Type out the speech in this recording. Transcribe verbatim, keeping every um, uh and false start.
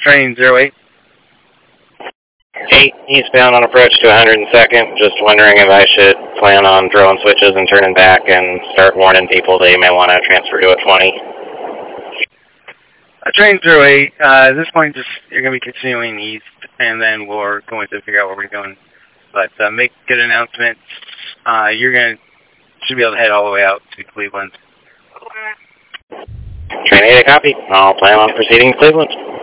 Train zero eight. eight, eastbound on approach to one hundred second. Just wondering if I should plan on throwing switches and turning back and start warning people they may want to transfer to a twenty. Uh, train zero eight, uh, at this point, just you're going to be continuing east, and then we're going to figure out where we're going. But uh, make good announcements. Uh, you're going to, should be able to head all the way out to Cleveland. Train eight, a copy. I'll plan on proceeding to Cleveland.